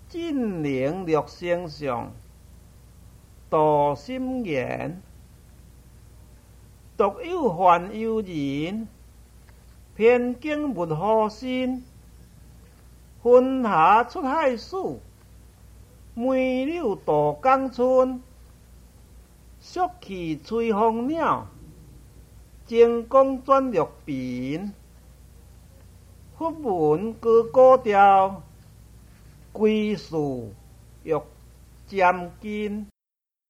尽灵略生上，道心言。独有烦忧人，偏经物好心。昏霞出海水，梅柳渡江春。俗气吹风鸟，精工转绿鬢。佛文高古调，归事欲占金。